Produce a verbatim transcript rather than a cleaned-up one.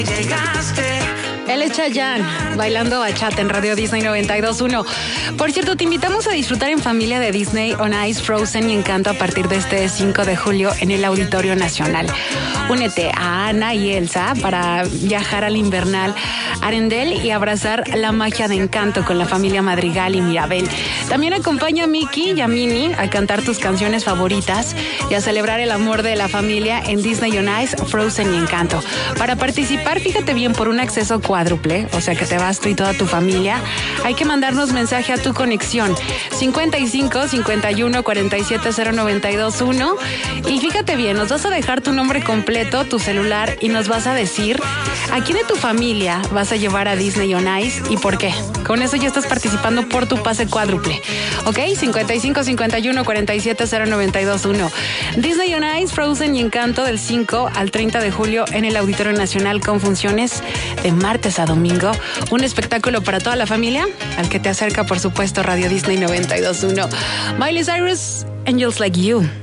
Él es Chayanne, bailando bachata en Radio Disney noventa y dos punto uno. Por cierto, te invitamos a disfrutar en familia de Disney On Ice, Frozen y Encanto a partir de este cinco de julio en el Auditorio Nacional. Únete a Ana y Elsa para viajar al invernal Arendelle y abrazar la magia de Encanto con la familia Madrigal y Mirabel. También acompaña a Mickey y a Minnie a cantar tus canciones favoritas y a celebrar el amor de la familia en Disney On Ice, Frozen y Encanto. Para participar, fíjate bien, por un acceso cuádruple, o sea que te vas tú y toda tu familia, hay que mandarnos mensaje a tu conexión cincuenta y cinco, cincuenta y uno, cuarenta y siete, cero noventa y dos uno. Y fíjate bien, nos vas a dejar tu nombre completo, tu celular y nos vas a decir a quién de tu familia vas a llevar a Disney On Ice y por qué. Con eso ya estás participando por tu pase cuádruple. ¿Ok? cincuenta y cinco, cincuenta y uno, cuarenta y siete, cero noventa y dos uno. Disney On Ice, Frozen y Encanto del cinco al treinta de julio en el Auditorio Nacional con funciones de martes a domingo. Un espectáculo para toda la familia al que te acerca, por supuesto, Radio Disney noventa y dos punto uno. Miley Cyrus, Angels Like You.